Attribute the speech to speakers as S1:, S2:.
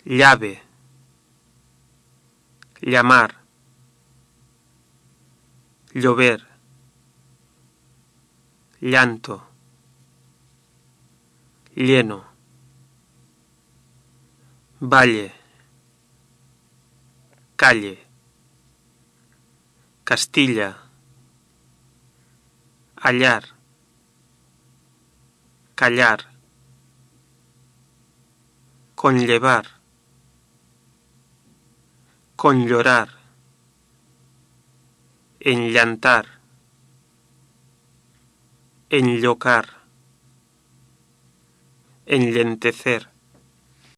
S1: llave, llamar, llover, llanto, lleno, valle, calle, Castilla, hallar, callar, conllevar, conllorar, enllantar, enllocar, enlentecer,